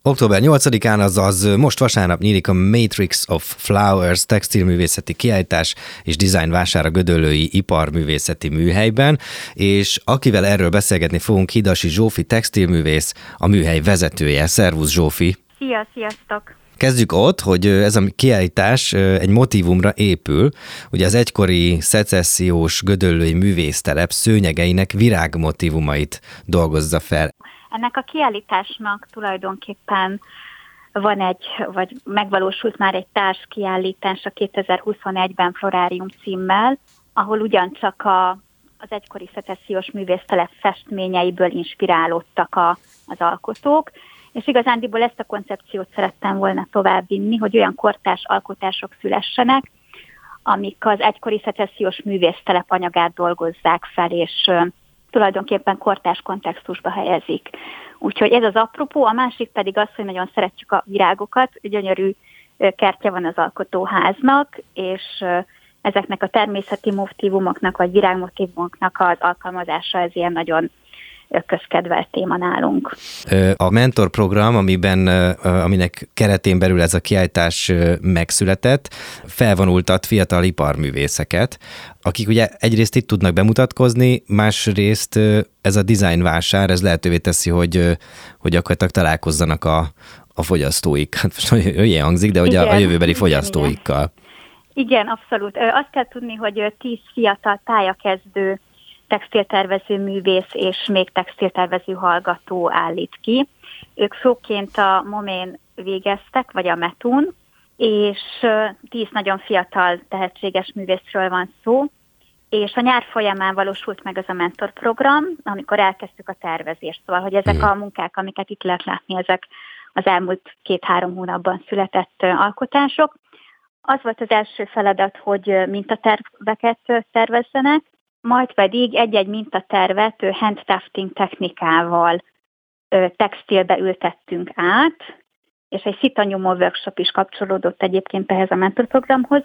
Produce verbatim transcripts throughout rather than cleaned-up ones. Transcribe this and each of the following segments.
október nyolcadikán, azaz most vasárnap nyílik a Matrix of Flowers textilművészeti kiállítás és design vásár a Gödöllői Iparművészeti Műhelyben, és akivel erről beszélgetni fogunk, Hidasi Zsófi textilművész, a műhely vezetője. Szervusz, Zsófi! Szia, sziasztok! Kezdjük ott, hogy ez a kiállítás egy motívumra épül, ugye az egykori szecessziós gödöllői művésztelep szőnyegeinek virágmotívumait dolgozza fel. Ennek a kiállításnak tulajdonképpen van egy, vagy megvalósult már egy társkiállítás a kétezer-huszonegyben Florárium címmel, ahol ugyancsak a, az egykori szecessziós művésztelep festményeiből inspirálódtak a, az alkotók, és igazándiból ezt a koncepciót szerettem volna továbbvinni, hogy olyan kortárs alkotások szülessenek, amik az egykori szecessziós művésztelep anyagát dolgozzák fel, és tulajdonképpen kortárs kontextusba helyezik. Úgyhogy ez az apropó, a másik pedig az, hogy nagyon szeretjük a virágokat, gyönyörű kertje van az alkotóháznak, és ezeknek a természeti motívumoknak, vagy virágmotívumoknak az alkalmazása, ez ilyen nagyon közkedvelt téma nálunk. A mentor program, amiben, aminek keretén belül ez a kiállítás megszületett, felvonultat fiatal iparművészeket, akik ugye egyrészt itt tudnak bemutatkozni, másrészt ez a design vásár, ez lehetővé teszi, hogy, hogy gyakorlatilag találkozzanak a, a fogyasztóik. Hát most ilyen hangzik, de ugye igen, a jövőbeli igen, fogyasztóikkal. Igen. igen, abszolút. Azt kell tudni, hogy tíz fiatal pályakezdő textiltervező művész és még textiltervező hallgató állít ki. Ők főként a Momén végeztek, vagy a Metún, és tíz nagyon fiatal tehetséges művészről van szó, és a nyár folyamán valósult meg az a mentorprogram, amikor elkezdtük a tervezést. Szóval, hogy ezek a munkák, amiket itt lehet látni, ezek az elmúlt két-három hónapban született alkotások. Az volt az első feladat, hogy mintaterveket tervezzenek, majd pedig egy-egy mintatervet handtafting technikával textilbe ültettünk át, és egy szitanyomó workshop is kapcsolódott egyébként ehhez a mentorprogramhoz,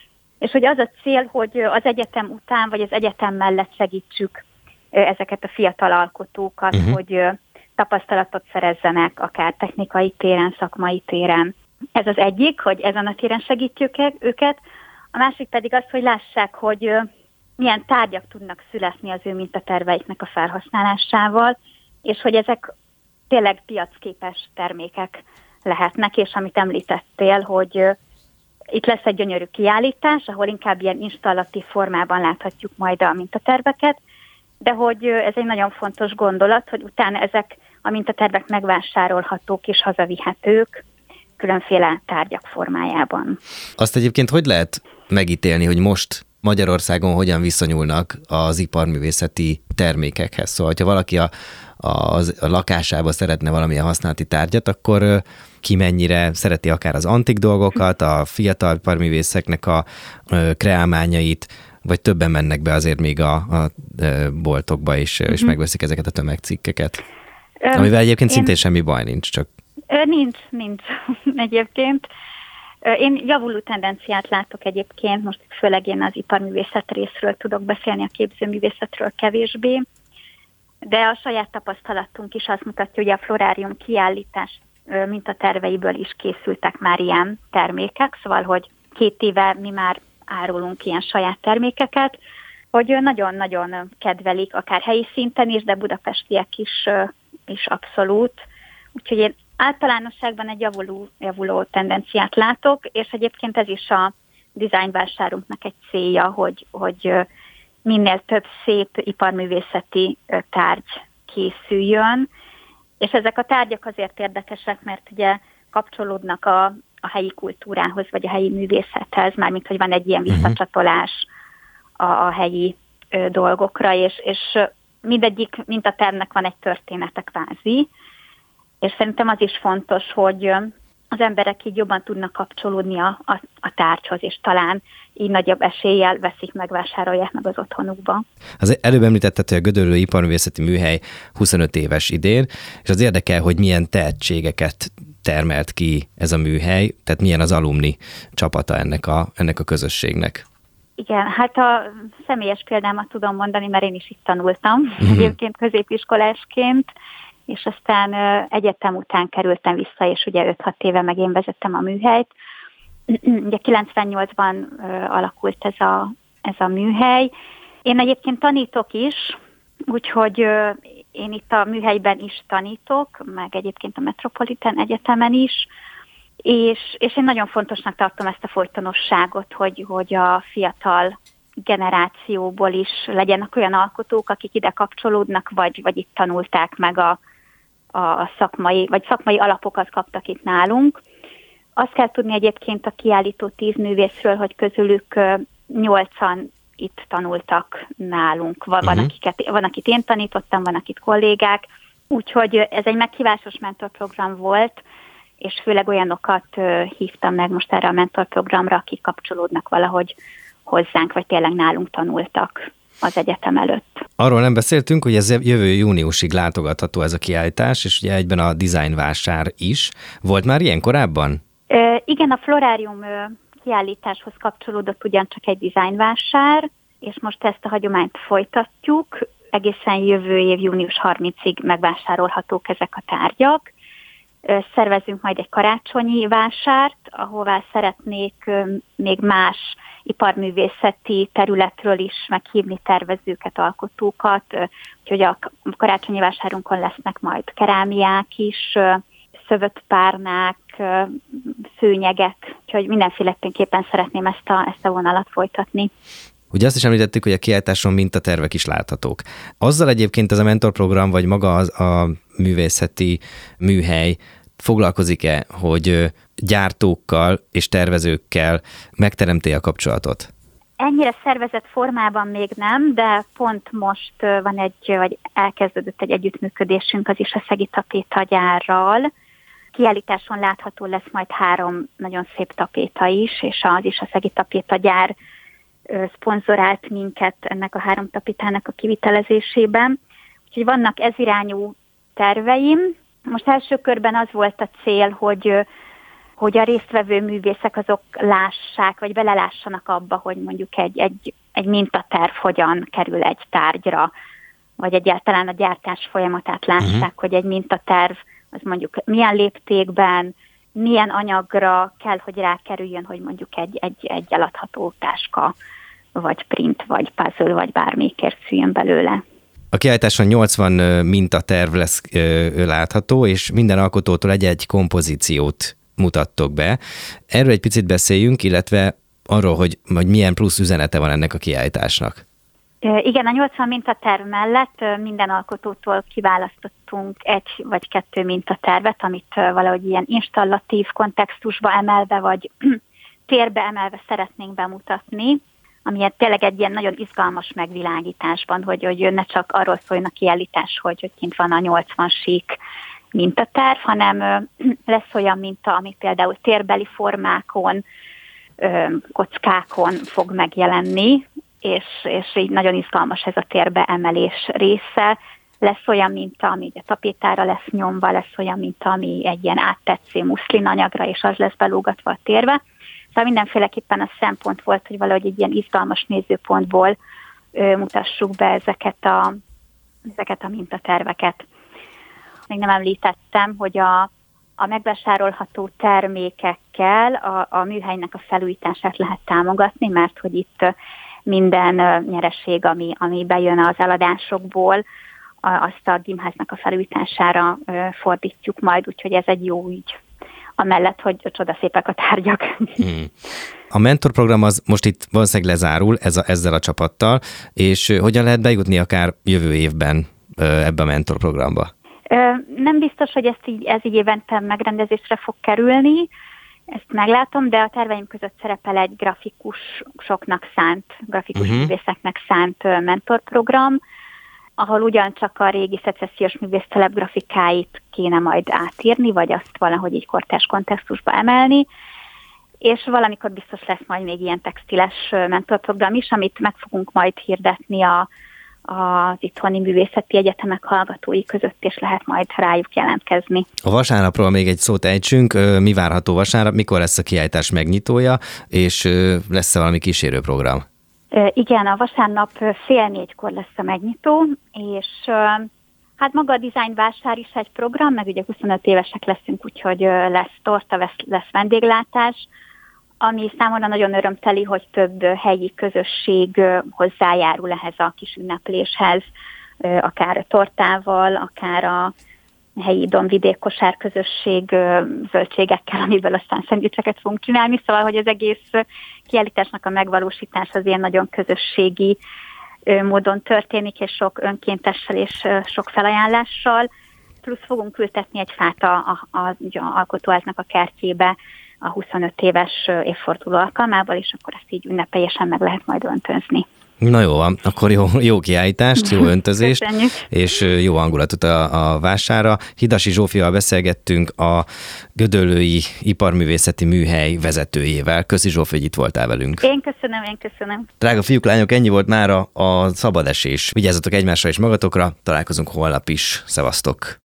és hogy az a cél, hogy az egyetem után, vagy az egyetem mellett segítsük ezeket a fiatal alkotókat, uh-huh. hogy tapasztalatot szerezzenek, akár technikai téren, szakmai téren. Ez az egyik, hogy ezen a téren segítjük őket, a másik pedig az, hogy lássák, hogy milyen tárgyak tudnak születni az ő mintaterveiknek a felhasználásával, és hogy ezek tényleg piacképes termékek lehetnek, és amit említettél, hogy itt lesz egy gyönyörű kiállítás, ahol inkább ilyen installatív formában láthatjuk majd a mintaterveket, de hogy ez egy nagyon fontos gondolat, hogy utána ezek a mintatervek megvásárolhatók és hazavihetők különféle tárgyak formájában. Azt egyébként hogy lehet megítélni, hogy most Magyarországon hogyan viszonyulnak az iparművészeti termékekhez? Szóval, ha valaki a, a, a lakásába szeretne valamilyen használati tárgyat, akkor ki mennyire szereti akár az antik dolgokat, a fiatal iparművészeknek a, a kreálmányait, vagy többen mennek be azért még a, a boltokba is, és megveszik ezeket a tömegcikkeket. Amivel egyébként én... szintén semmi baj nincs, csak... Nincs, nincs egyébként. Én javuló tendenciát látok egyébként, most főleg én az iparművészet részről tudok beszélni, a képzőművészetről kevésbé, de a saját tapasztalatunk is azt mutatja, hogy a Florárium kiállítás mintaterveiből is készültek már ilyen termékek, szóval, hogy két éve mi már árulunk ilyen saját termékeket, hogy nagyon-nagyon kedvelik, akár helyi szinten is, de budapestiek is, is abszolút. Úgyhogy én általánosságban egy javuló, javuló tendenciát látok, és egyébként ez is a dizájnvásárunknak egy célja, hogy, hogy minél több szép iparművészeti tárgy készüljön, és ezek a tárgyak azért érdekesek, mert ugye kapcsolódnak a, a helyi kultúrához, vagy a helyi művészethez, mármint hogy van egy ilyen visszacsatolás a, a helyi ö, dolgokra, és, és mindegyik mintatervnek van egy története kvázi, és szerintem az is fontos, hogy az emberek így jobban tudnak kapcsolódni a, a, a tárgyhoz, és talán így nagyobb eséllyel veszik meg, vásárolják meg az otthonukba. Az előbb említetted, hogy a Gödöllői Iparművészeti Műhely huszonöt éves idén, és az érdekel, hogy milyen tehetségeket termelt ki ez a műhely, tehát milyen az alumni csapata ennek a, ennek a közösségnek. Igen, hát a személyes példámat tudom mondani, mert én is itt tanultam, mm-hmm. egyébként középiskolásként, és aztán egyetem után kerültem vissza, és ugye öt-hat éve meg én vezettem a műhelyt. Ugye kilencvennyolcban alakult ez a, ez a műhely. Én egyébként tanítok is, úgyhogy én itt a műhelyben is tanítok, meg egyébként a Metropolitan Egyetemen is, és, és én nagyon fontosnak tartom ezt a folytonosságot, hogy, hogy a fiatal generációból is legyenek olyan alkotók, akik ide kapcsolódnak, vagy, vagy itt tanulták meg a, a szakmai, vagy szakmai alapokat kaptak itt nálunk. Azt kell tudni egyébként a kiállító tíz művészről, hogy közülük nyolcan itt tanultak nálunk. Van, uh-huh. van, akiket, van, akit én tanítottam, van, akit kollégák. Úgyhogy ez egy meghívásos mentorprogram volt, és főleg olyanokat hívtam meg most erre a mentorprogramra, akik kapcsolódnak valahogy hozzánk, vagy tényleg nálunk tanultak az egyetem előtt. Arról nem beszéltünk, hogy ez jövő júniusig látogatható ez a kiállítás, és ugye egyben a design vásár is. Volt már ilyen korábban? E, igen, a Florárium kiállításhoz kapcsolódott ugyancsak egy design vásár, és most ezt a hagyományt folytatjuk. Egészen jövő év június harmincadikáig megvásárolhatók ezek a tárgyak. Szervezünk majd egy karácsonyi vásárt, ahová szeretnék még más iparművészeti területről is meghívni tervezőket, alkotókat, úgyhogy a karácsonyi vásárunkon lesznek majd kerámiák is, szövött párnák, szőnyegek, úgyhogy mindenféleképpen szeretném ezt a, ezt a vonalat folytatni. Ugye azt is említettük, hogy a kiállításon mintatervek is láthatók. Azzal egyébként ez a mentorprogram, vagy maga az, a művészeti műhely foglalkozik-e, hogy gyártókkal és tervezőkkel megteremti a kapcsolatot? Ennyire szervezett formában még nem, de pont most van egy, vagy elkezdődött egy együttműködésünk az Isaszegi tapétagyárral. Kiállításon látható lesz majd három nagyon szép tapéta is, és az Isaszegi tapétagyár szponzorált minket ennek a három tapétának a kivitelezésében. Úgyhogy vannak ezirányú terveim. Most első körben az volt a cél, hogy, hogy a résztvevő művészek azok lássák, vagy belelássanak abba, hogy mondjuk egy, egy, egy mintaterv hogyan kerül egy tárgyra, vagy egyáltalán a gyártás folyamatát lássák, uh-huh. hogy egy mintaterv az mondjuk milyen léptékben, milyen anyagra kell, hogy rákerüljön, hogy mondjuk egy, egy, egy eladható táska, vagy print, vagy puzzle, vagy bármi készüljön belőle. A kiállításon nyolcvan mintaterv lesz ö, látható, és minden alkotótól egy-egy kompozíciót mutattok be. Erről egy picit beszéljünk, illetve arról, hogy, hogy milyen plusz üzenete van ennek a kiállításnak. Igen, a nyolcvan mintaterv mellett minden alkotótól kiválasztottunk egy vagy kettő mintatervet, amit valahogy ilyen installatív kontextusba emelve, vagy térbe emelve szeretnénk bemutatni, ami tényleg egy ilyen nagyon izgalmas megvilágításban, hogy, hogy ne csak arról szóljon a kiállítás, hogy, hogy kint van a nyolcvan sík mintaterv, hanem lesz olyan minta, ami például térbeli formákon, kockákon fog megjelenni, és, és így nagyon izgalmas ez a térbe emelés része. Lesz olyan minta, ami a tapétára lesz nyomva, lesz olyan minta, ami egy ilyen áttetsző muszlin anyagra, és az lesz belógatva a térbe. Szóval mindenféleképpen a szempont volt, hogy valahogy egy ilyen izgalmas nézőpontból ö, mutassuk be ezeket a, ezeket a mintaterveket. Még nem említettem, hogy a, a megvásárolható termékekkel a, a műhelynek a felújítását lehet támogatni, mert hogy itt minden nyereség, ami, ami bejön az eladásokból, azt a gimháznak a felújítására fordítjuk majd, úgyhogy ez egy jó ügy. Amellett, hogy csodaszépek a tárgyak. Hmm. A mentorprogram az most itt valószínűleg lezárul ez a, ezzel a csapattal, és hogyan lehet bejutni akár jövő évben ebbe a mentorprogramba? Nem biztos, hogy ezt így, ez így évente megrendezésre fog kerülni, ezt meglátom, de a terveim között szerepel egy grafikusoknak szánt, grafikus uh-huh. művészeknek szánt mentorprogram, ahol ugyancsak a régi szecessziós művésztelep grafikáit kéne majd átírni, vagy azt valahogy így kortárs kontextusba emelni, és valamikor biztos lesz majd még ilyen textiles mentorprogram is, amit meg fogunk majd hirdetni a, az itthoni művészeti egyetemek hallgatói között, és lehet majd rájuk jelentkezni. A vasárnapról még egy szót ejtsünk, mi várható vasárnap, mikor lesz a kiállítás megnyitója, és lesz-e valami kísérőprogram? Igen, a vasárnap fél négykor lesz a megnyitó, és Hát maga a Design Vásár is egy program, meg ugye huszonöt évesek leszünk, úgyhogy lesz torta, lesz, lesz vendéglátás, ami számomra nagyon örömteli, hogy több helyi közösség hozzájárul ehhez a kis ünnepléshez, akár tortával, akár a helyi Donvidék kosárközösség zöldségekkel, amiből aztán szendvicseket fogunk csinálni, szóval, hogy az egész kiállításnak a megvalósítás az ilyen nagyon közösségi módon történik, és sok önkéntessel és sok felajánlással, plusz fogunk ültetni egy fát a, a, a, a alkotóháznak a kertjébe a huszonöt éves évforduló alkalmával, és akkor ezt így ünnepélyesen meg lehet majd öntözni. Na jó van, akkor jó, jó kiállítást, jó öntözést, Köszönjük. És jó hangulatot a, a vására. Hidasi Zsófival beszélgettünk, a Gödöllői Iparművészeti Műhely vezetőjével. Köszi, Zsófi, hogy itt voltál velünk. Én köszönöm, én köszönöm. Drága fiúk, lányok, ennyi volt mára a szabadesés. Vigyázzatok egymásra és magatokra, találkozunk holnap is. Szevasztok!